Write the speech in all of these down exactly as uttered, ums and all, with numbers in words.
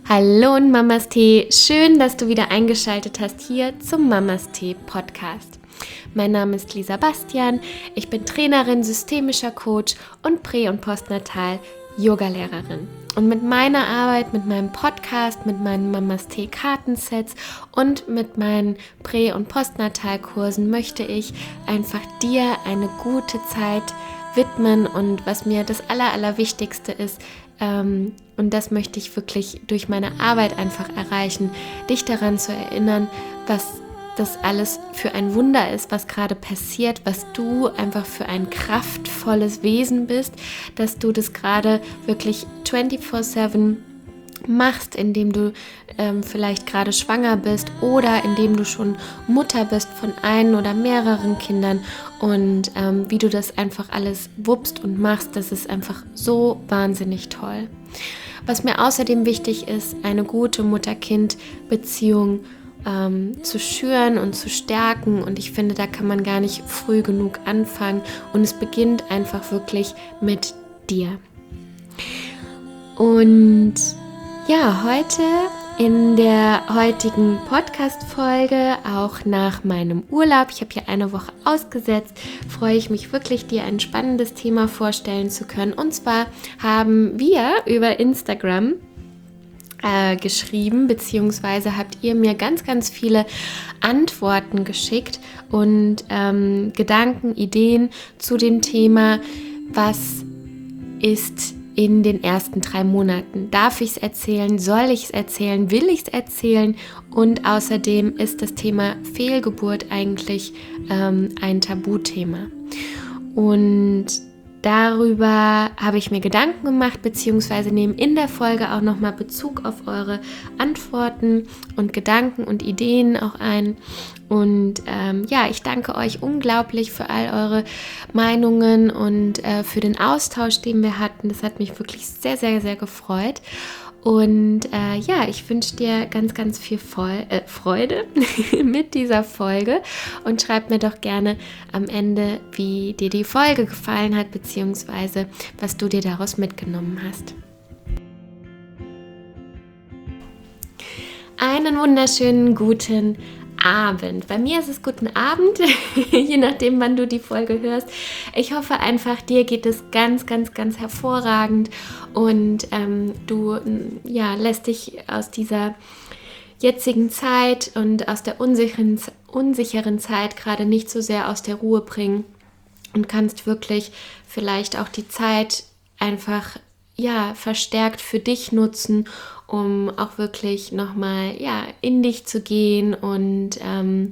Hallo und Mamas Tee, schön, dass du wieder eingeschaltet hast hier zum Mamas Tee Podcast. Mein Name ist Lisa Bastian, ich bin Trainerin, systemischer Coach und Prä- und Postnatal Yogalehrerin. Und mit meiner Arbeit, mit meinem Podcast, mit meinen Mamas Tee Kartensets und mit meinen Prä- und Postnatalkursen möchte ich einfach dir eine gute Zeit widmen und was mir das Aller, Allerwichtigste ist, ähm, und das möchte ich wirklich durch meine Arbeit einfach erreichen, dich daran zu erinnern, was das alles für ein Wunder ist, was gerade passiert, was du einfach für ein kraftvolles Wesen bist, dass du das gerade wirklich vierundzwanzig sieben machst, indem du ähm, vielleicht gerade schwanger bist oder indem du schon Mutter bist von einem oder mehreren Kindern und ähm, wie du das einfach alles wuppst und machst, das ist einfach so wahnsinnig toll. Was mir außerdem wichtig ist, eine gute Mutter-Kind-Beziehung ähm, zu schüren und zu stärken, und ich finde, da kann man gar nicht früh genug anfangen und es beginnt einfach wirklich mit dir. Und ja, heute in der heutigen Podcast-Folge, auch nach meinem Urlaub, ich habe hier eine Woche ausgesetzt, freue ich mich wirklich, dir ein spannendes Thema vorstellen zu können. Und zwar haben wir über Instagram äh, geschrieben, beziehungsweise habt ihr mir ganz, ganz viele Antworten geschickt und ähm, Gedanken, Ideen zu dem Thema, was ist in den ersten drei Monaten. Darf ich es erzählen? Soll ich es erzählen? Will ich es erzählen? Und außerdem ist das Thema Fehlgeburt eigentlich ähm, ein Tabuthema. Und darüber habe ich mir Gedanken gemacht, beziehungsweise nehme in der Folge auch nochmal Bezug auf eure Antworten und Gedanken und Ideen auch ein. Und ähm, ja, ich danke euch unglaublich für all eure Meinungen und äh, für den Austausch, den wir hatten. Das hat mich wirklich sehr, sehr, sehr gefreut. Und äh, ja, ich wünsche dir ganz, ganz viel Voll, äh, Freude mit dieser Folge und schreib mir doch gerne am Ende, wie dir die Folge gefallen hat, beziehungsweise was du dir daraus mitgenommen hast. Einen wunderschönen guten Abend. Bei mir ist es guten Abend, je nachdem, wann du die Folge hörst. Ich hoffe einfach, dir geht es ganz, ganz, ganz hervorragend und ähm, du ja, lässt dich aus dieser jetzigen Zeit und aus der unsicheren, unsicheren Zeit gerade nicht so sehr aus der Ruhe bringen und kannst wirklich vielleicht auch die Zeit einfach ja, verstärkt für dich nutzen, um auch wirklich nochmal ja, in dich zu gehen und ähm,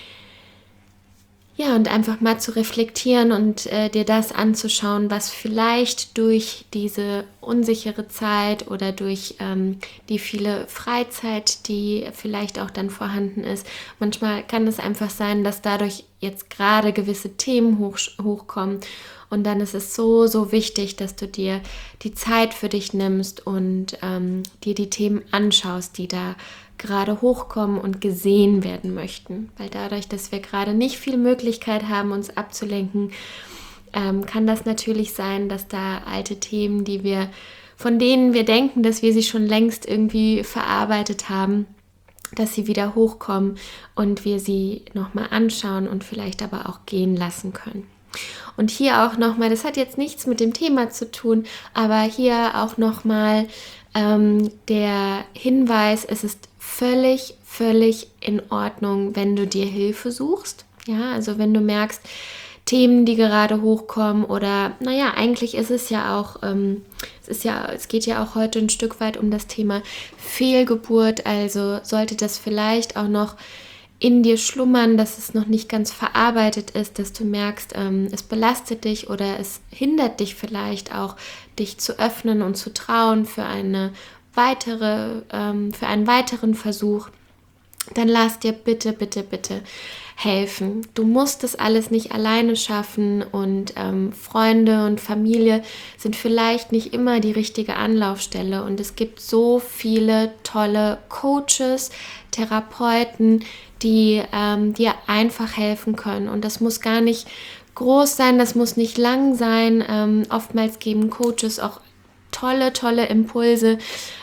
ja, und einfach mal zu reflektieren und äh, dir das anzuschauen, was vielleicht durch diese unsichere Zeit oder durch ähm, die viele Freizeit, die vielleicht auch dann vorhanden ist, manchmal kann es einfach sein, dass dadurch jetzt gerade gewisse Themen hoch, hochkommen. Und dann ist es so, so wichtig, dass du dir die Zeit für dich nimmst und ähm, dir die Themen anschaust, die da gerade hochkommen und gesehen werden möchten. Weil dadurch, dass wir gerade nicht viel Möglichkeit haben, uns abzulenken, ähm, kann das natürlich sein, dass da alte Themen, die wir, von denen wir denken, dass wir sie schon längst irgendwie verarbeitet haben, dass sie wieder hochkommen und wir sie nochmal anschauen und vielleicht aber auch gehen lassen können. Und hier auch nochmal, das hat jetzt nichts mit dem Thema zu tun, aber hier auch nochmal ähm, der Hinweis, es ist völlig, völlig in Ordnung, wenn du dir Hilfe suchst. Ja, also wenn du merkst, Themen, die gerade hochkommen oder, naja, eigentlich ist es ja auch, ähm, es ist ja, es geht ja auch heute ein Stück weit um das Thema Fehlgeburt, also sollte das vielleicht auch noch in dir schlummern, dass es noch nicht ganz verarbeitet ist, dass du merkst, ähm, es belastet dich oder es hindert dich vielleicht auch, dich zu öffnen und zu trauen für eine weitere, ähm, für einen weiteren Versuch, dann lass dir bitte, bitte, bitte helfen. Du musst das alles nicht alleine schaffen und ähm, Freunde und Familie sind vielleicht nicht immer die richtige Anlaufstelle und es gibt so viele tolle Coaches, Therapeuten, die ähm, dir einfach helfen können und das muss gar nicht groß sein, das muss nicht lang sein. Ähm, oftmals geben Coaches auch tolle, tolle Impulse,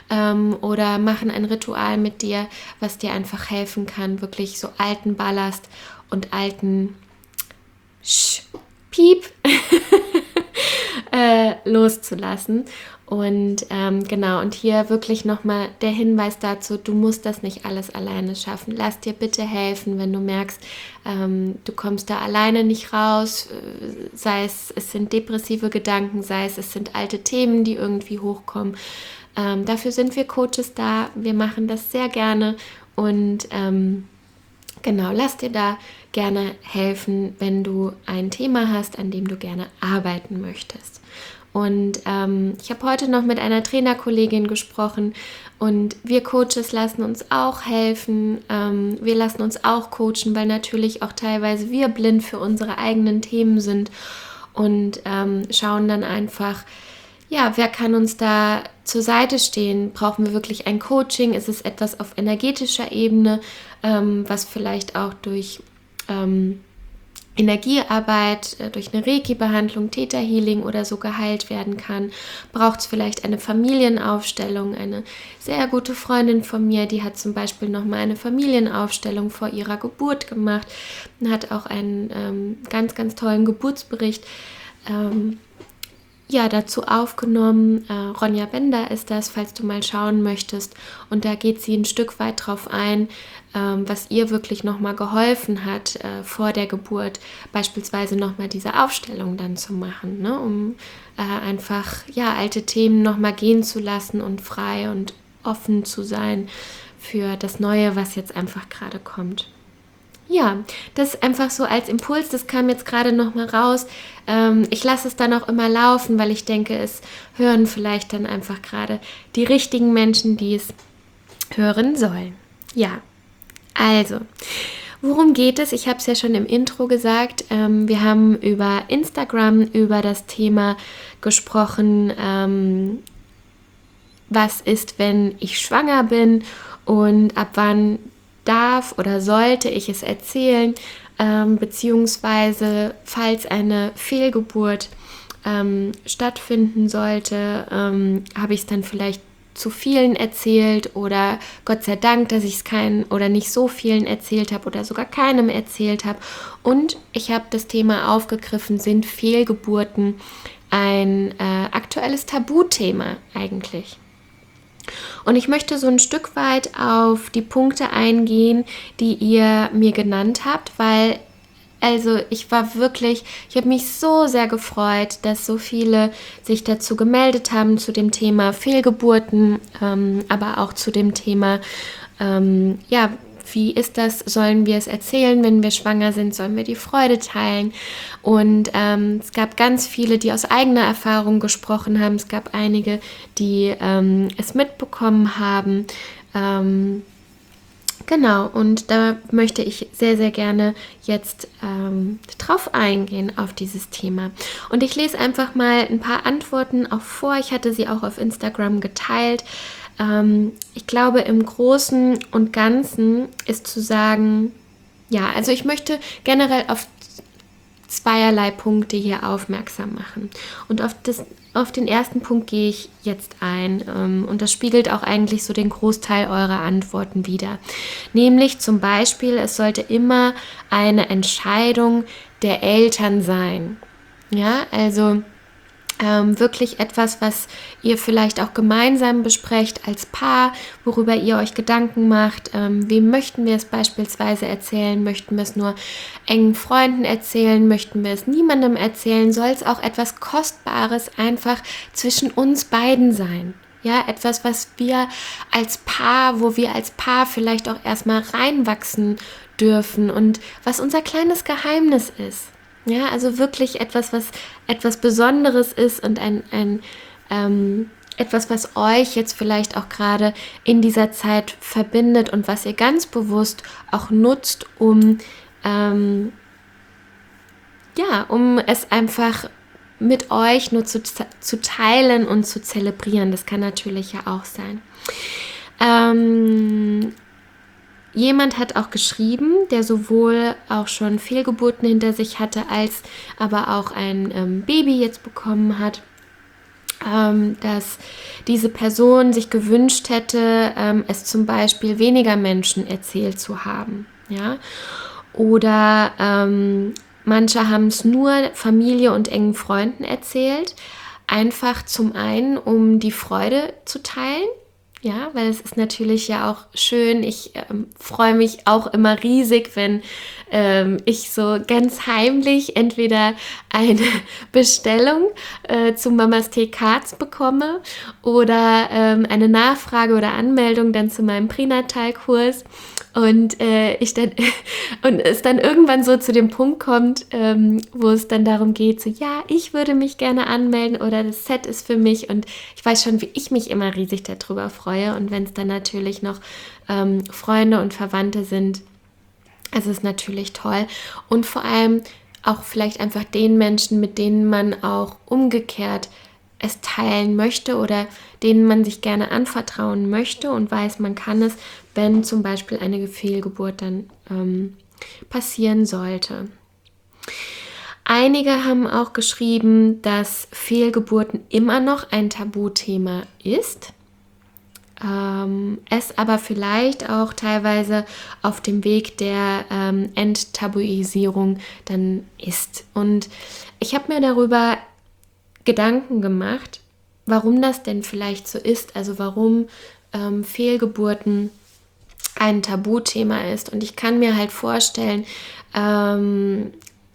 ähm, oder machen ein Ritual mit dir, was dir einfach helfen kann, wirklich so alten Ballast und alten Sch Piep äh, loszulassen. Und ähm, genau, und hier wirklich nochmal der Hinweis dazu, du musst das nicht alles alleine schaffen. Lass dir bitte helfen, wenn du merkst, ähm, du kommst da alleine nicht raus, äh, sei es, es sind depressive Gedanken, sei es, es sind alte Themen, die irgendwie hochkommen. Ähm, dafür sind wir Coaches da, wir machen das sehr gerne und ähm, genau, lass dir da gerne helfen, wenn du ein Thema hast, an dem du gerne arbeiten möchtest. Und ähm, ich habe heute noch mit einer Trainerkollegin gesprochen und wir Coaches lassen uns auch helfen. Ähm, wir lassen uns auch coachen, weil natürlich auch teilweise wir blind für unsere eigenen Themen sind und ähm, schauen dann einfach, ja, wer kann uns da zur Seite stehen? Brauchen wir wirklich ein Coaching? Ist es etwas auf energetischer Ebene, ähm, was vielleicht auch durch ähm, Energiearbeit, äh, durch eine Reiki-Behandlung, Theta-Healing oder so geheilt werden kann? Braucht es vielleicht eine Familienaufstellung? Eine sehr gute Freundin von mir, die hat zum Beispiel nochmal eine Familienaufstellung vor ihrer Geburt gemacht und hat auch einen ähm, ganz, ganz tollen Geburtsbericht ähm, ja, dazu aufgenommen. Äh, Ronja Bender ist das, falls du mal schauen möchtest. Und da geht sie ein Stück weit drauf ein, ähm, was ihr wirklich nochmal geholfen hat äh, vor der Geburt, beispielsweise nochmal diese Aufstellung dann zu machen, ne? Um äh, einfach ja, alte Themen nochmal gehen zu lassen und frei und offen zu sein für das Neue, was jetzt einfach gerade kommt. Ja, das einfach so als Impuls, das kam jetzt gerade noch mal raus. Ähm, ich lasse es dann auch immer laufen, weil ich denke, es hören vielleicht dann einfach gerade die richtigen Menschen, die es hören sollen. Ja, also, worum geht es? Ich habe es ja schon im Intro gesagt. Ähm, wir haben über Instagram über das Thema gesprochen, ähm, was ist, wenn ich schwanger bin und ab wann darf oder sollte ich es erzählen, ähm, beziehungsweise falls eine Fehlgeburt ähm, stattfinden sollte, ähm, habe ich es dann vielleicht zu vielen erzählt oder Gott sei Dank, dass ich es keinen oder nicht so vielen erzählt habe oder sogar keinem erzählt habe. Und ich habe das Thema aufgegriffen, sind Fehlgeburten ein äh, aktuelles Tabuthema eigentlich? Und ich möchte so ein Stück weit auf die Punkte eingehen, die ihr mir genannt habt, weil also ich war wirklich, ich habe mich so sehr gefreut, dass so viele sich dazu gemeldet haben zu dem Thema Fehlgeburten, ähm, aber auch zu dem Thema, ähm, ja, wie ist das? Sollen wir es erzählen, wenn wir schwanger sind? Sollen wir die Freude teilen? Und ähm, es gab ganz viele, die aus eigener Erfahrung gesprochen haben. Es gab einige, die ähm, es mitbekommen haben. Ähm, genau, und da möchte ich sehr, sehr gerne jetzt ähm, drauf eingehen, auf dieses Thema. Und ich lese einfach mal ein paar Antworten auch vor. Ich hatte sie auch auf Instagram geteilt. Ich glaube, im Großen und Ganzen ist zu sagen, ja, also ich möchte generell auf zweierlei Punkte hier aufmerksam machen. Und auf, das, auf den ersten Punkt gehe ich jetzt ein. Und das spiegelt auch eigentlich so den Großteil eurer Antworten wider. Nämlich zum Beispiel, es sollte immer eine Entscheidung der Eltern sein. Ja, also Ähm, wirklich etwas, was ihr vielleicht auch gemeinsam besprecht als Paar, worüber ihr euch Gedanken macht. Ähm, wem möchten wir es beispielsweise erzählen? Möchten wir es nur engen Freunden erzählen? Möchten wir es niemandem erzählen? Soll es auch etwas Kostbares einfach zwischen uns beiden sein? Ja, etwas, was wir als Paar, wo wir als Paar vielleicht auch erstmal reinwachsen dürfen und was unser kleines Geheimnis ist. Ja, also wirklich etwas, was etwas Besonderes ist und ein, ein ähm, etwas, was euch jetzt vielleicht auch gerade in dieser Zeit verbindet und was ihr ganz bewusst auch nutzt, um ähm, ja, um es einfach mit euch nur zu, zu teilen und zu zelebrieren. Das kann natürlich ja auch sein. Ähm, Jemand hat auch geschrieben, der sowohl auch schon Fehlgeburten hinter sich hatte, als aber auch ein ähm, Baby jetzt bekommen hat, ähm, dass diese Person sich gewünscht hätte, ähm, es zum Beispiel weniger Menschen erzählt zu haben. Ja? Oder ähm, manche haben es nur Familie und engen Freunden erzählt, einfach zum einen, um die Freude zu teilen. Ja, weil es ist natürlich ja auch schön. Ich ähm, freue mich auch immer riesig, wenn ähm, ich so ganz heimlich entweder eine Bestellung äh, zu Mamas Tee Cards bekomme oder ähm, eine Nachfrage oder Anmeldung dann zu meinem Pränatalkurs und äh, ich dann und es dann irgendwann so zu dem Punkt kommt, ähm, wo es dann darum geht, so ja, ich würde mich gerne anmelden oder das Set ist für mich und ich weiß schon, wie ich mich immer riesig darüber freue und wenn es dann natürlich noch ähm, Freunde und Verwandte sind, es ist natürlich toll und vor allem auch vielleicht einfach den Menschen, mit denen man auch umgekehrt es teilen möchte oder denen man sich gerne anvertrauen möchte und weiß, man kann es, wenn zum Beispiel eine Fehlgeburt dann ähm, passieren sollte. Einige haben auch geschrieben, dass Fehlgeburten immer noch ein Tabuthema ist, ähm, es aber vielleicht auch teilweise auf dem Weg der ähm, Enttabuisierung dann ist. Und ich habe mir darüber Gedanken gemacht, warum das denn vielleicht so ist, also warum ähm, Fehlgeburten ein Tabuthema ist. Und ich kann mir halt vorstellen, ähm,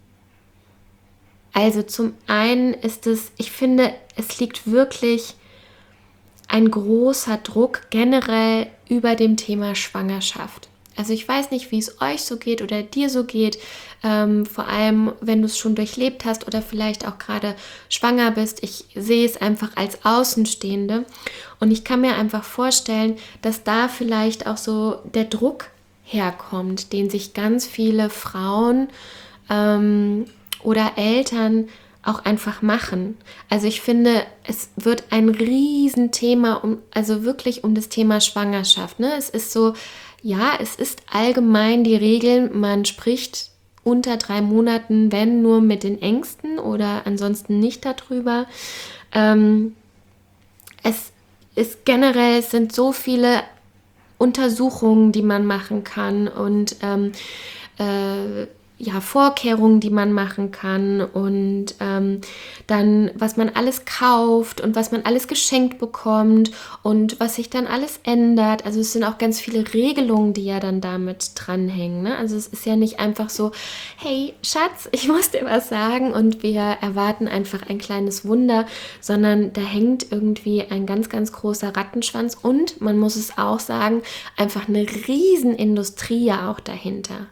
also zum einen ist es, ich finde, es liegt wirklich ein großer Druck generell über dem Thema Schwangerschaft. Also ich weiß nicht, wie es euch so geht oder dir so geht, ähm, vor allem wenn du es schon durchlebt hast oder vielleicht auch gerade schwanger bist. Ich sehe es einfach als Außenstehende und ich kann mir einfach vorstellen, dass da vielleicht auch so der Druck herkommt, den sich ganz viele Frauen ähm, oder Eltern auch einfach machen. Also ich finde, es wird ein Riesenthema, um, also wirklich um das Thema Schwangerschaft. Ne? Es ist so, ja, es ist allgemein die Regel, man spricht unter drei Monaten, wenn nur mit den Ängsten oder ansonsten nicht darüber. Ähm, es ist generell, es sind so viele Untersuchungen, die man machen kann und ähm, äh, ja, Vorkehrungen, die man machen kann und ähm, dann, was man alles kauft und was man alles geschenkt bekommt und was sich dann alles ändert. Also es sind auch ganz viele Regelungen, die ja dann damit dranhängen. Ne? Also es ist ja nicht einfach so, hey Schatz, ich muss dir was sagen und wir erwarten einfach ein kleines Wunder, sondern da hängt irgendwie ein ganz, ganz großer Rattenschwanz und man muss es auch sagen, einfach eine Riesenindustrie ja auch dahinter.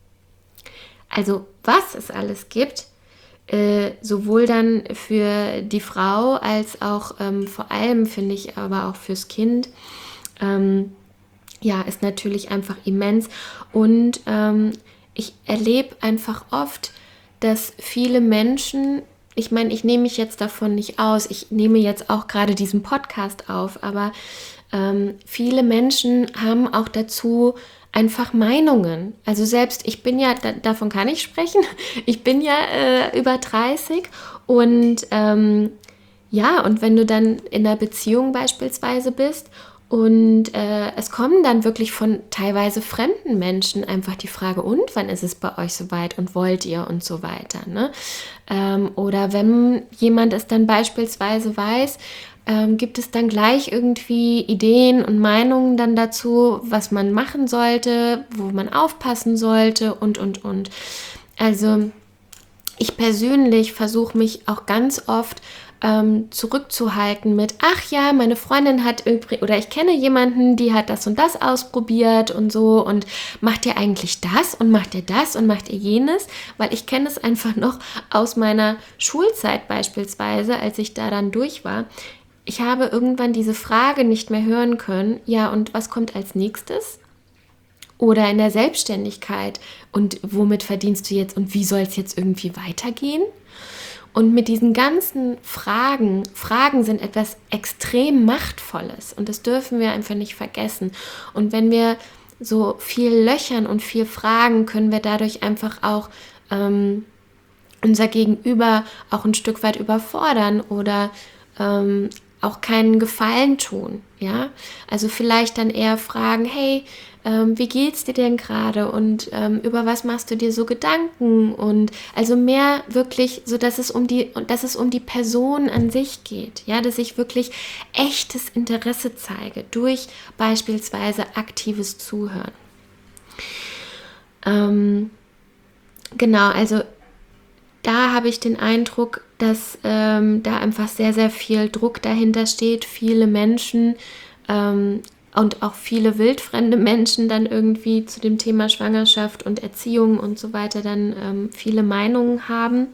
Also was es alles gibt, äh, sowohl dann für die Frau als auch ähm, vor allem, finde ich, aber auch fürs Kind, ähm, ja, ist natürlich einfach immens. Und ähm, ich erlebe einfach oft, dass viele Menschen, ich meine, ich nehme mich jetzt davon nicht aus, ich nehme jetzt auch gerade diesen Podcast auf, aber ähm, viele Menschen haben auch dazu einfach Meinungen. Also selbst, ich bin ja, da, davon kann ich sprechen, ich bin ja äh, über dreißig und ähm, ja, und wenn du dann in einer Beziehung beispielsweise bist und äh, es kommen dann wirklich von teilweise fremden Menschen einfach die Frage, und wann ist es bei euch soweit und wollt ihr und so weiter. Ne? Ähm, oder wenn jemand es dann beispielsweise weiß, Ähm, gibt es dann gleich irgendwie Ideen und Meinungen dann dazu, was man machen sollte, wo man aufpassen sollte und, und, und. Also ich persönlich versuche mich auch ganz oft ähm, zurückzuhalten mit, ach ja, meine Freundin hat übrigens, oder ich kenne jemanden, die hat das und das ausprobiert und so und macht ihr eigentlich das und macht ihr das und macht ihr jenes, weil ich kenne es einfach noch aus meiner Schulzeit beispielsweise, als ich da dann durch war. Ich habe irgendwann diese Frage nicht mehr hören können, ja, und was kommt als nächstes? Oder in der Selbstständigkeit, und womit verdienst du jetzt und wie soll es jetzt irgendwie weitergehen? Und mit diesen ganzen Fragen, Fragen sind etwas extrem Machtvolles und das dürfen wir einfach nicht vergessen. Und wenn wir so viel löchern und viel fragen, können wir dadurch einfach auch ähm, unser Gegenüber auch ein Stück weit überfordern oder ähm, auch keinen Gefallen tun, ja. Also vielleicht dann eher fragen, hey, ähm, wie geht's dir denn gerade und ähm, über was machst du dir so Gedanken? Und also mehr wirklich, so dass es um die, dass es um die Person an sich geht, ja, dass ich wirklich echtes Interesse zeige durch beispielsweise aktives Zuhören. Ähm, genau, also da habe ich den Eindruck, dass ähm, da einfach sehr, sehr viel Druck dahinter steht, viele Menschen ähm, und auch viele wildfremde Menschen dann irgendwie zu dem Thema Schwangerschaft und Erziehung und so weiter dann ähm, viele Meinungen haben.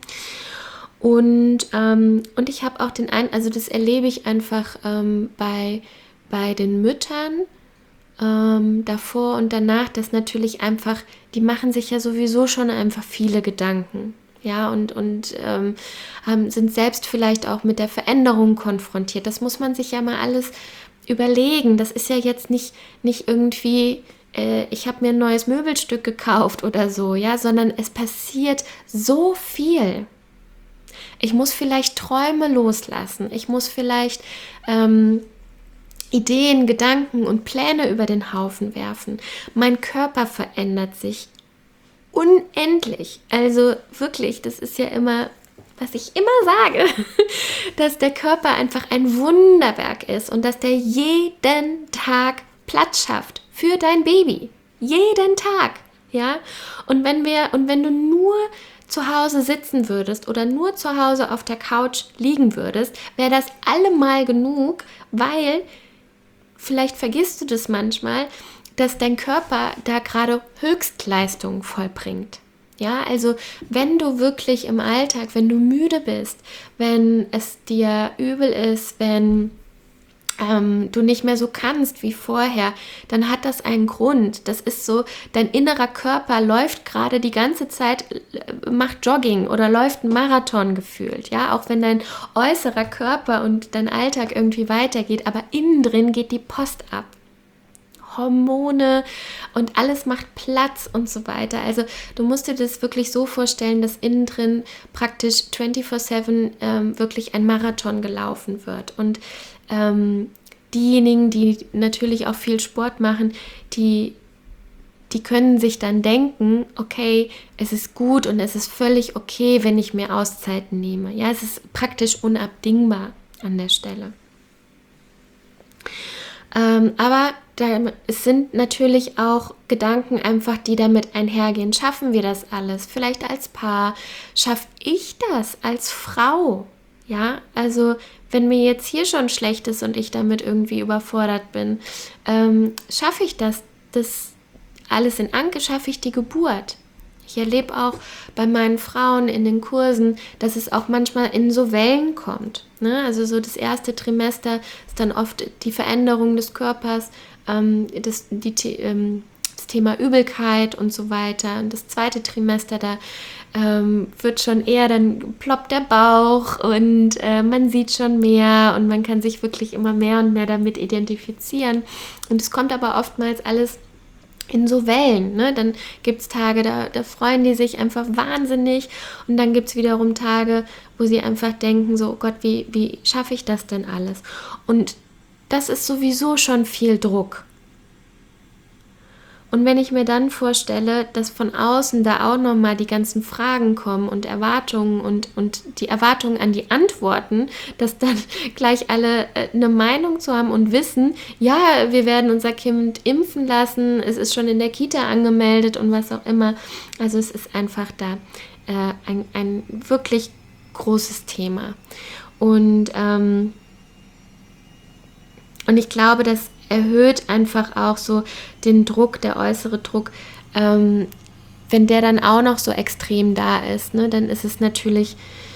Und, ähm, und ich habe auch den Eindruck, also das erlebe ich einfach ähm, bei, bei den Müttern, ähm, davor und danach, dass natürlich einfach, die machen sich ja sowieso schon einfach viele Gedanken, ja, und, und ähm, haben, sind selbst vielleicht auch mit der Veränderung konfrontiert. Das muss man sich ja mal alles überlegen. Das ist ja jetzt nicht, nicht irgendwie, äh, ich habe mir ein neues Möbelstück gekauft oder so, ja, sondern es passiert so viel. Ich muss vielleicht Träume loslassen. Ich muss vielleicht ähm, Ideen, Gedanken und Pläne über den Haufen werfen. Mein Körper verändert sich unendlich. Also wirklich, das ist ja immer, was ich immer sage, dass der Körper einfach ein Wunderwerk ist und dass der jeden Tag Platz schafft für dein Baby. Jeden Tag, ja? Und wenn wir, und wenn du nur zu Hause sitzen würdest oder nur zu Hause auf der Couch liegen würdest, wäre das allemal genug, weil vielleicht vergisst du das manchmal, dass dein Körper da gerade Höchstleistungen vollbringt. Ja, also wenn du wirklich im Alltag, wenn du müde bist, wenn es dir übel ist, wenn ähm, du nicht mehr so kannst wie vorher, dann hat das einen Grund. Das ist so, dein innerer Körper läuft gerade die ganze Zeit, macht Jogging oder läuft einen Marathon gefühlt. Ja, auch wenn dein äußerer Körper und dein Alltag irgendwie weitergeht, aber innen drin geht die Post ab. Hormone und alles macht Platz und so weiter. Also du musst dir das wirklich so vorstellen, dass innen drin praktisch vierundzwanzig sieben ähm, wirklich ein Marathon gelaufen wird. Und ähm, diejenigen, die natürlich auch viel Sport machen, die, die können sich dann denken, okay, es ist gut und es ist völlig okay, wenn ich mir Auszeiten nehme. Ja, es ist praktisch unabdingbar an der Stelle. Ähm, aber da, es sind natürlich auch Gedanken einfach, die damit einhergehen. Schaffen wir das alles? Vielleicht als Paar. Schaffe ich das als Frau? Ja, also wenn mir jetzt hier schon schlecht ist und ich damit irgendwie überfordert bin, ähm, schaffe ich das, das alles in Anke, schaffe ich die Geburt? Ich erlebe auch bei meinen Frauen in den Kursen, dass es auch manchmal in so Wellen kommt. Ne? Also so das erste Trimester ist dann oft die Veränderung des Körpers, ähm, das, die, ähm, das Thema Übelkeit und so weiter. Und das zweite Trimester, da ähm, wird schon eher, dann ploppt der Bauch und äh, man sieht schon mehr und man kann sich wirklich immer mehr und mehr damit identifizieren. Und es kommt aber oftmals alles in so Wellen, ne? Dann gibt es Tage, da, da freuen die sich einfach wahnsinnig und dann gibt es wiederum Tage, wo sie einfach denken, so, oh Gott, wie, wie schaffe ich das denn alles? Und das ist sowieso schon viel Druck. Und wenn ich mir dann vorstelle, dass von außen da auch nochmal die ganzen Fragen kommen und Erwartungen und, und die Erwartungen an die Antworten, dass dann gleich alle äh, eine Meinung zu haben und wissen, ja, wir werden unser Kind impfen lassen, es ist schon in der Kita angemeldet und was auch immer. Also es ist einfach da äh, ein, ein wirklich großes Thema. Und, ähm, und ich glaube, dass erhöht einfach auch so den Druck, der äußere Druck, ähm, wenn der dann auch noch so extrem da ist, ne, dann ist es natürlich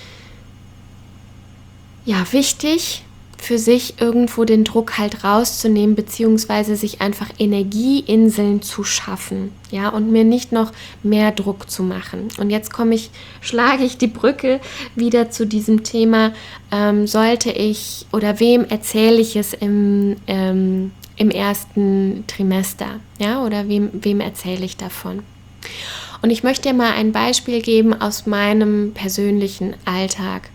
ja wichtig, für sich irgendwo den Druck halt rauszunehmen, beziehungsweise sich einfach Energieinseln zu schaffen, ja, und mir nicht noch mehr Druck zu machen. Und jetzt komme ich, schlage ich die Brücke wieder zu diesem Thema, ähm, sollte ich oder wem erzähle ich es im, ähm, im ersten Trimester, ja, oder wem, wem erzähle ich davon? Und ich möchte dir mal ein Beispiel geben aus meinem persönlichen Alltag.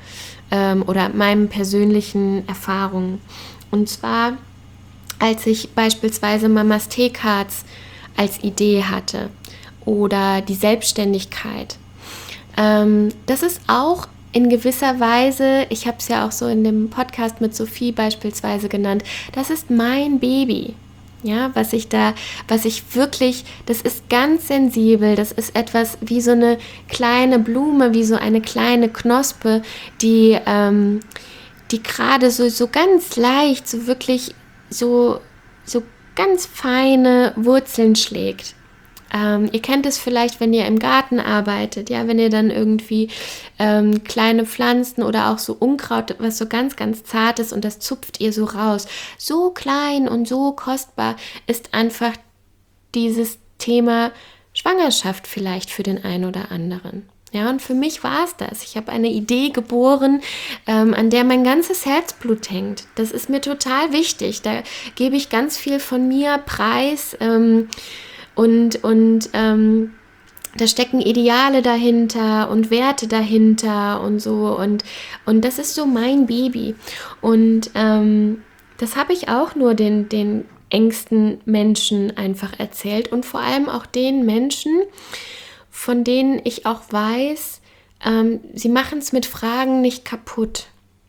ähm, oder meinen persönlichen Erfahrungen. Und zwar, als ich beispielsweise Mamas Teekarts als Idee hatte oder die Selbstständigkeit. Ähm, das ist auch in gewisser Weise, ich habe es ja auch so in dem Podcast mit Sophie beispielsweise genannt, das ist mein Baby. Ja, was ich da, was ich wirklich, das ist ganz sensibel, das ist etwas wie so eine kleine Blume, wie so eine kleine Knospe, die, ähm, die gerade so, so ganz leicht, so wirklich so, so ganz feine Wurzeln schlägt. Ähm, ihr kennt es vielleicht, wenn ihr im Garten arbeitet, ja, wenn ihr dann irgendwie ähm, kleine Pflanzen oder auch so Unkraut, was so ganz, ganz zart ist und das zupft ihr so raus. So klein und so kostbar ist einfach dieses Thema Schwangerschaft vielleicht für den einen oder anderen. Ja, und für mich war es das. Ich habe eine Idee geboren, ähm, an der mein ganzes Herzblut hängt. Das ist mir total wichtig. Da gebe ich ganz viel von mir preis. Ähm, Und, und ähm, da stecken Ideale dahinter und Werte dahinter und so. Und, und das ist so mein Baby. Und ähm, das habe ich auch nur den, den engsten Menschen einfach erzählt. Und vor allem auch den Menschen, von denen ich auch weiß, ähm, sie machen es mit Fragen nicht kaputt.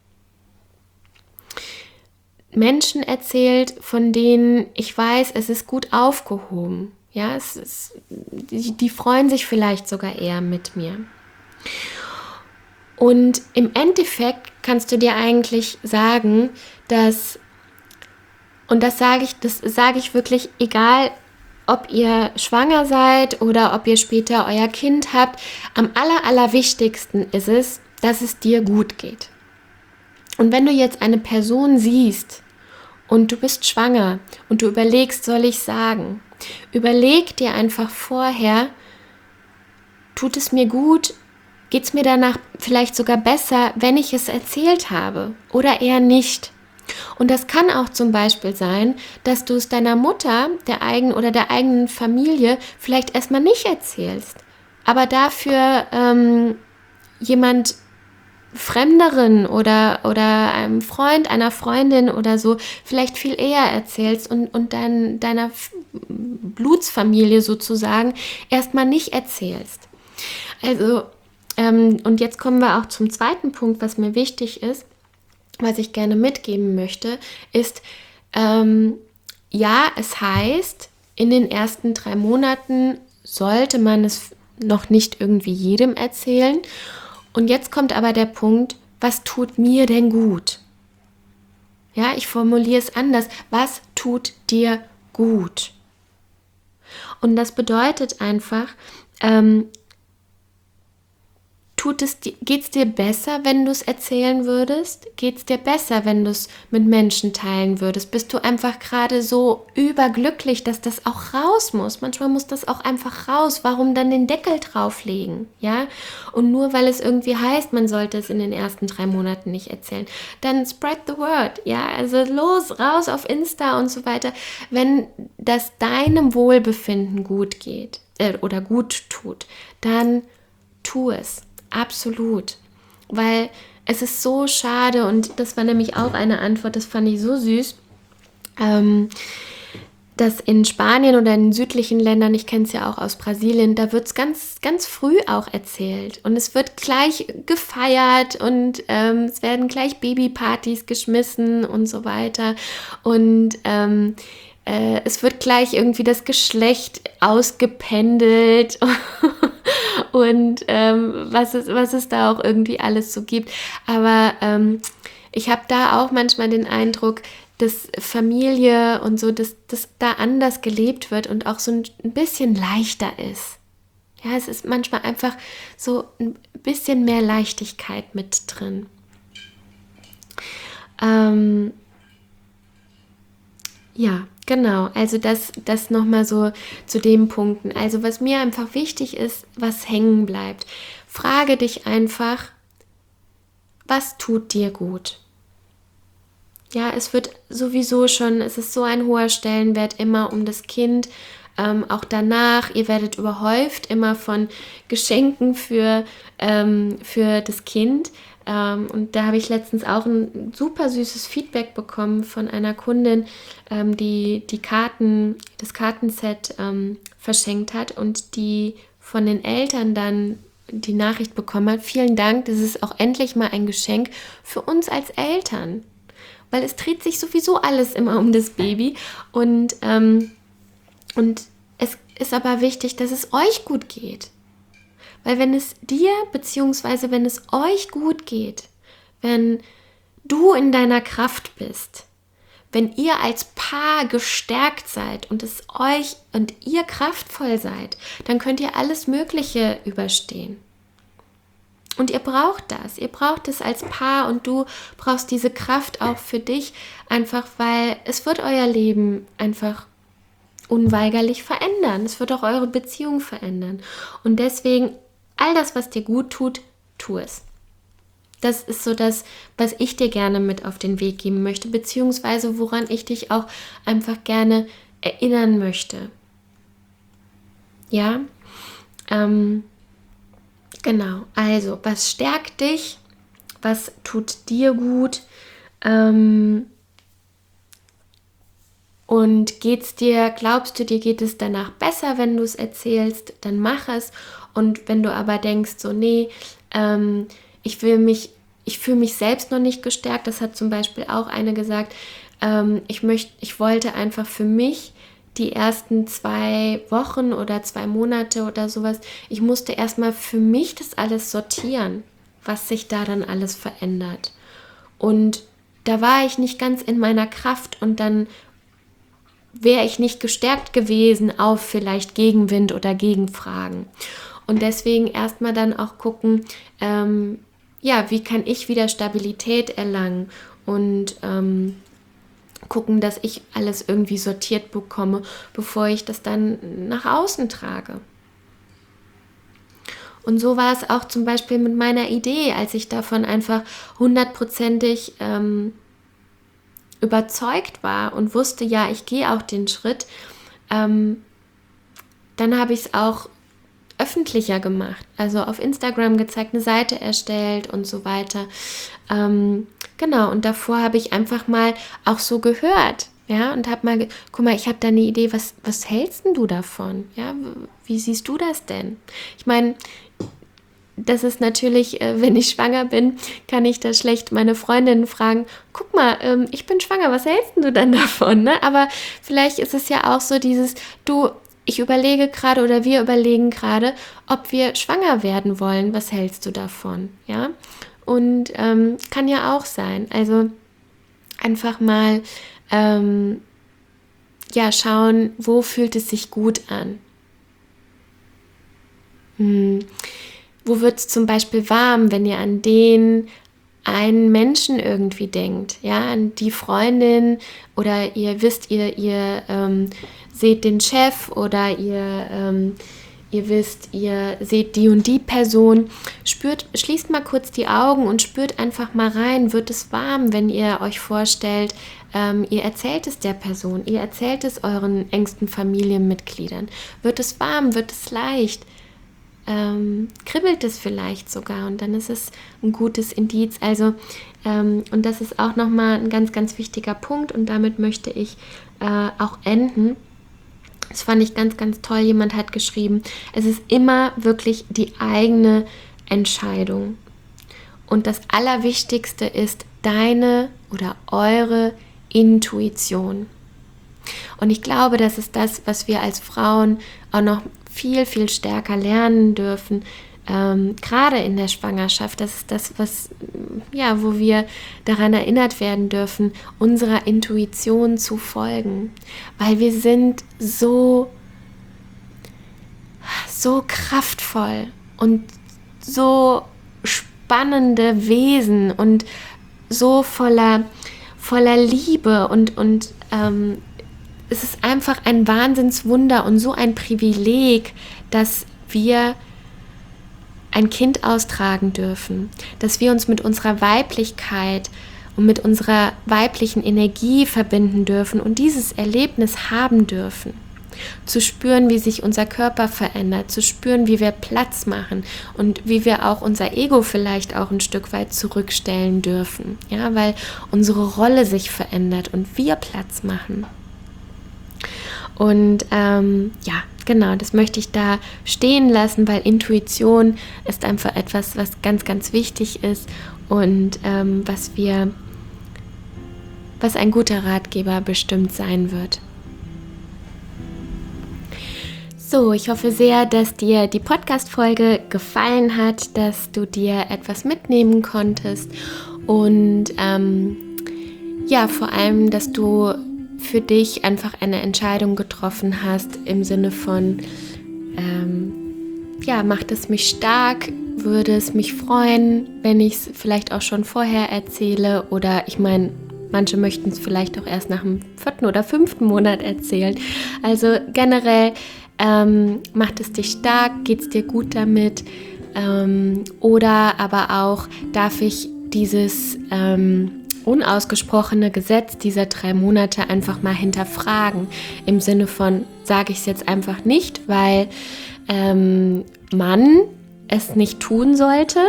Menschen erzählt, von denen ich weiß, es ist gut aufgehoben. Ja, es ist, die, die freuen sich vielleicht sogar eher mit mir. Und im Endeffekt kannst du dir eigentlich sagen, dass, und das sage ich, das sage ich wirklich, egal ob ihr schwanger seid oder ob ihr später euer Kind habt, am aller, allerwichtigsten ist es, dass es dir gut geht. Und wenn du jetzt eine Person siehst und du bist schwanger und du überlegst, soll ich sagen, überleg dir einfach vorher, tut es mir gut, geht es mir danach vielleicht sogar besser, wenn ich es erzählt habe oder eher nicht. Und das kann auch zum Beispiel sein, dass du es deiner Mutter, der eigenen oder der eigenen Familie vielleicht erstmal nicht erzählst, aber dafür ähm, jemand Fremderen oder, oder einem Freund, einer Freundin oder so vielleicht viel eher erzählst und, und dein, deiner Blutsfamilie sozusagen erstmal nicht erzählst. Also, ähm, und jetzt kommen wir auch zum zweiten Punkt, was mir wichtig ist, was ich gerne mitgeben möchte, ist, ähm, ja, es heißt, in den ersten drei Monaten sollte man es noch nicht irgendwie jedem erzählen. Und jetzt kommt aber der Punkt, was tut mir denn gut? Ja, ich formuliere es anders. Was tut dir gut? Und das bedeutet einfach, ähm, tut es, geht es dir besser, wenn du es erzählen würdest? Geht es dir besser, wenn du es mit Menschen teilen würdest? Bist du einfach gerade so überglücklich, dass das auch raus muss? Manchmal muss das auch einfach raus. Warum dann den Deckel drauflegen? Ja? Und nur weil es irgendwie heißt, man sollte es in den ersten drei Monaten nicht erzählen, dann spread the word. Ja, also los, raus auf Insta und so weiter. Wenn das deinem Wohlbefinden gut geht äh, oder gut tut, dann tu es. Absolut, weil es ist so schade und das war nämlich auch eine Antwort, das fand ich so süß, ähm, dass in Spanien oder in südlichen Ländern, ich kenne es ja auch aus Brasilien, da wird es ganz, ganz früh auch erzählt und es wird gleich gefeiert und ähm, es werden gleich Babypartys geschmissen und so weiter und ähm, äh, es wird gleich irgendwie das Geschlecht ausgependelt und ähm, was, es, was es da auch irgendwie alles so gibt. Aber ähm, ich habe da auch manchmal den Eindruck, dass Familie und so, dass das da anders gelebt wird und auch so ein, ein bisschen leichter ist. Ja, es ist manchmal einfach so ein bisschen mehr Leichtigkeit mit drin. Ähm, ja, genau. Also das, das nochmal so zu den Punkten. Also was mir einfach wichtig ist, was hängen bleibt. Frage dich einfach, was tut dir gut? Ja, es wird sowieso schon, es ist so ein hoher Stellenwert immer um das Kind, ähm, auch danach, ihr werdet überhäuft immer von Geschenken für, ähm, für das Kind. Ähm, und da habe ich letztens auch ein super süßes Feedback bekommen von einer Kundin, ähm, die die Karten, das Kartenset ähm, verschenkt hat und die von den Eltern dann die Nachricht bekommen hat: Vielen Dank, das ist auch endlich mal ein Geschenk für uns als Eltern. Weil es dreht sich sowieso alles immer um das Baby. Und, ähm, und es ist aber wichtig, dass es euch gut geht. Weil wenn es dir bzw. wenn es euch gut geht, wenn du in deiner Kraft bist, wenn ihr als Paar gestärkt seid und es euch und ihr kraftvoll seid, dann könnt ihr alles Mögliche überstehen. Und ihr braucht das. Ihr braucht es als Paar und du brauchst diese Kraft auch für dich, einfach weil es wird euer Leben einfach unweigerlich verändern. Es wird auch eure Beziehung verändern. Und deswegen, all das, was dir gut tut, tu es. Das ist so das, was ich dir gerne mit auf den Weg geben möchte, beziehungsweise woran ich dich auch einfach gerne erinnern möchte. Ja, ähm, genau. Also, was stärkt dich? Was tut dir gut? Ähm, und geht's dir, glaubst du, dir geht es danach besser, wenn du es erzählst, dann mach es. Und wenn du aber denkst, so, nee, ähm, ich will mich, ich fühle mich selbst noch nicht gestärkt, das hat zum Beispiel auch eine gesagt, ähm, ich möchte, ich wollte einfach für mich die ersten zwei Wochen oder zwei Monate oder sowas, ich musste erstmal für mich das alles sortieren, was sich da dann alles verändert. Und da war ich nicht ganz in meiner Kraft und dann wäre ich nicht gestärkt gewesen auf vielleicht Gegenwind oder Gegenfragen. Und deswegen erstmal dann auch gucken, ähm, ja, wie kann ich wieder Stabilität erlangen und ähm, gucken, dass ich alles irgendwie sortiert bekomme, bevor ich das dann nach außen trage. Und so war es auch zum Beispiel mit meiner Idee, als ich davon einfach hundertprozentig ähm, überzeugt war und wusste, ja, ich gehe auch den Schritt, ähm, dann habe ich es auch öffentlicher gemacht, also auf Instagram gezeigt, eine Seite erstellt und so weiter. Ähm, genau, und davor habe ich einfach mal auch so gehört, ja, und habe mal, ge- guck mal, ich habe da eine Idee, was, was hältst denn du davon? Ja, wie siehst du das denn? Ich meine, das ist natürlich, äh, wenn ich schwanger bin, kann ich da schlecht meine Freundinnen fragen, guck mal, ähm, ich bin schwanger, was hältst denn du dann davon? Ne? Aber vielleicht ist es ja auch so dieses, du, ich überlege gerade oder wir überlegen gerade, ob wir schwanger werden wollen. Was hältst du davon? Ja, und ähm, kann ja auch sein. Also einfach mal ähm, ja schauen, wo fühlt es sich gut an. Hm. Wo wird es zum Beispiel warm, wenn ihr an den einen Menschen irgendwie denkt, ja, an die Freundin oder ihr wisst, ihr, ihr ähm, seht den Chef oder ihr, ähm, ihr wisst, ihr seht die und die Person, spürt, schließt mal kurz die Augen und spürt einfach mal rein, wird es warm, wenn ihr euch vorstellt, ähm, ihr erzählt es der Person, ihr erzählt es euren engsten Familienmitgliedern, wird es warm, wird es leicht, Ähm, kribbelt es vielleicht sogar und dann ist es ein gutes Indiz. Also ähm, und das ist auch nochmal ein ganz, ganz wichtiger Punkt und damit möchte ich äh, auch enden. Das fand ich ganz, ganz toll. Jemand hat geschrieben, es ist immer wirklich die eigene Entscheidung. Und das Allerwichtigste ist deine oder eure Intuition. Und ich glaube, das ist das, was wir als Frauen auch noch viel, viel stärker lernen dürfen, ähm, gerade in der Schwangerschaft. Das ist das, was, ja, wo wir daran erinnert werden dürfen, unserer Intuition zu folgen. Weil wir sind so, so kraftvoll und so spannende Wesen und so voller, voller Liebe und, und ähm, es ist einfach ein Wahnsinnswunder und so ein Privileg, dass wir ein Kind austragen dürfen, dass wir uns mit unserer Weiblichkeit und mit unserer weiblichen Energie verbinden dürfen und dieses Erlebnis haben dürfen. zu spüren, wie sich unser Körper verändert, zu spüren, wie wir Platz machen und wie wir auch unser Ego vielleicht auch ein Stück weit zurückstellen dürfen, ja, weil unsere Rolle sich verändert und wir Platz machen. Und ähm, ja, genau, das möchte ich da stehen lassen, weil Intuition ist einfach etwas, was ganz, ganz wichtig ist und ähm, was wir, was ein guter Ratgeber bestimmt sein wird. So, ich hoffe sehr, dass dir die Podcast-Folge gefallen hat, dass du dir etwas mitnehmen konntest und ähm, ja, vor allem, dass du für dich einfach eine Entscheidung getroffen hast im Sinne von, ähm, ja, macht es mich stark, würde es mich freuen, wenn ich es vielleicht auch schon vorher erzähle oder ich meine, manche möchten es vielleicht auch erst nach dem vierten oder fünften Monat erzählen. Also generell ähm, macht es dich stark, geht es dir gut damit ähm, oder aber auch darf ich dieses ähm, unausgesprochene Gesetz dieser drei Monate einfach mal hinterfragen. Im Sinne von, sage ich es jetzt einfach nicht, weil ähm, man es nicht tun sollte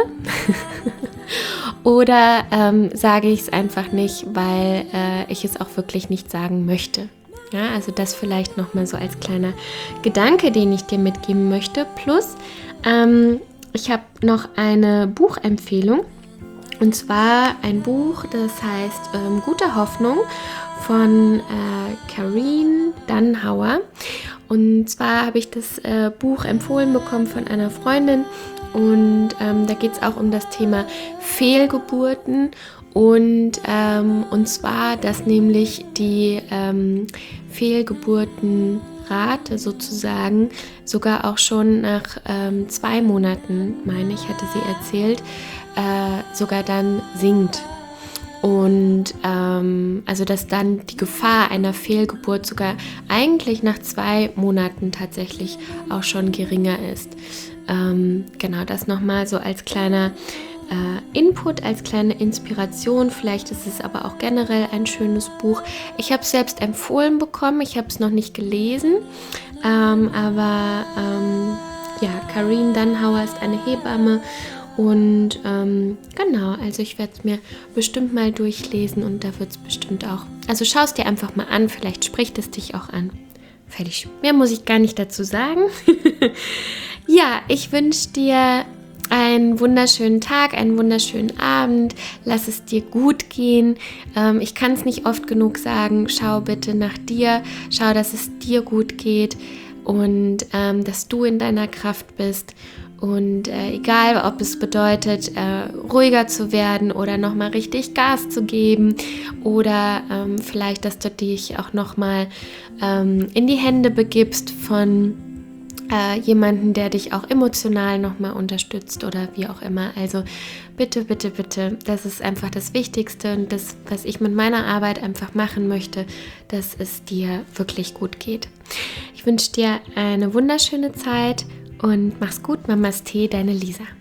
oder ähm, sage ich es einfach nicht, weil äh, ich es auch wirklich nicht sagen möchte. Ja, also das vielleicht nochmal so als kleiner Gedanke, den ich dir mitgeben möchte. Plus, ähm, ich habe noch eine Buchempfehlung. Und zwar ein Buch, das heißt ähm, Gute Hoffnung von äh, Careen Dannhauer. Und zwar habe ich das äh, Buch empfohlen bekommen von einer Freundin. Und ähm, da geht es auch um das Thema Fehlgeburten. Und, ähm, und zwar, dass nämlich die ähm, Fehlgeburtenrate sozusagen sogar auch schon nach ähm, zwei Monaten, meine ich, hatte sie erzählt, äh, sogar dann sinkt. Und ähm, also dass dann die Gefahr einer Fehlgeburt sogar eigentlich nach zwei Monaten tatsächlich auch schon geringer ist. Ähm, genau, das nochmal so als kleiner äh, Input, als kleine Inspiration. Vielleicht ist es aber auch generell ein schönes Buch. Ich habe es selbst empfohlen bekommen, ich habe es noch nicht gelesen, ähm, aber ähm, ja, Careen Dannhauer ist eine Hebamme. Und ähm, genau, also ich werde es mir bestimmt mal durchlesen und da wird es bestimmt auch, also schau es dir einfach mal an, vielleicht spricht es dich auch an. Fertig, mehr muss ich gar nicht dazu sagen. Ja, ich wünsche dir einen wunderschönen Tag, einen wunderschönen Abend, lass es dir gut gehen. Ähm, ich kann es nicht oft genug sagen, schau bitte nach dir, schau, dass es dir gut geht und ähm, dass du in deiner Kraft bist. Und äh, egal, ob es bedeutet, äh, ruhiger zu werden oder nochmal richtig Gas zu geben oder ähm, vielleicht, dass du dich auch nochmal ähm, in die Hände begibst von äh, jemandem, der dich auch emotional nochmal unterstützt oder wie auch immer. Also bitte, bitte, bitte, das ist einfach das Wichtigste und das, was ich mit meiner Arbeit einfach machen möchte, dass es dir wirklich gut geht. Ich wünsche dir eine wunderschöne Zeit. Und mach's gut, Mamas Tee, deine Lisa.